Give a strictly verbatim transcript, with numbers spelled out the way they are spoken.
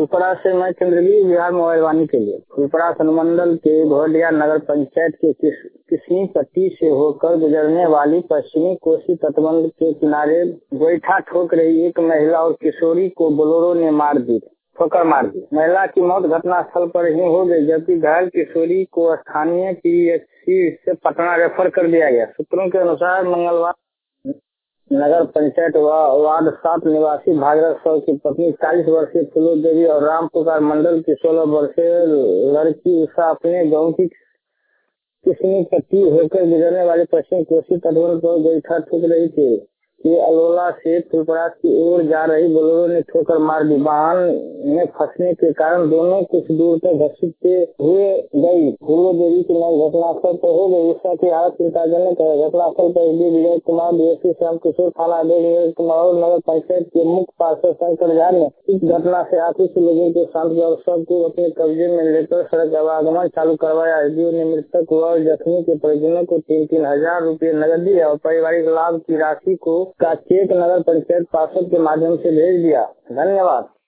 फुलपरा से मैं चंद्रवीर बिहार मोबाइल वाणी के लिए फुलपरा अनुमंडल के घोरडिया नगर पंचायत के किस, किसनी पट्टी से होकर गुजरने वाली पश्चिमी कोसी तटबंध के किनारे गोईठा ठोक रही एक महिला और किशोरी को बोलेरो ने मार दी ठोकर मार दी। महिला की मौत घटनास्थल पर ही हो गई, जबकि घायल किशोरी को स्थानीय पीएचसी से पटना रेफर कर दिया गया। सूत्रों के अनुसार मंगलवार नगर पंचायत वार्ड सात निवासी भागीरथ साहू की पत्नी चालीस वर्षीय फुलो देवी और राम पुकार मंडल की सोलह वर्षीय लड़की उषा अपने गाँव की किसनी पट्टी होकर गुजरने वाली पश्चिमी कोसी तटबंध पर गोईठा ठोक रही थी कि अलोला से फुलपरा की ओर जा रही बोलेरो ने ठोकर मार दी। वाहन में फंसने के कारण दोनों कुछ दूर तक घसीटते हुए गई। फूलो देवी की मौत घटनास्थल पर हो गई। उसका की हालत चिंताजनक है। घटनास्थल पर विजय कुमार डीएसपी श्याम किशोर थाना अध्यक्ष कुमार नगर पंचायत के मुख्य पार्षद शंकर झा ने इस घटना से आक्रोशित लोगों के शांत और सबको अपने कब्जे में लेकर सड़क आवागमन चालू करवाया। एसडीओ ने मृतक व जख्मी के परिजनों को तीन तीन हजार रूपये नकद दिए और पारिवारिक लाभ की राशि को का चेक नगर पंचायत पार्षद के माध्यम से भेज दिया। धन्यवाद।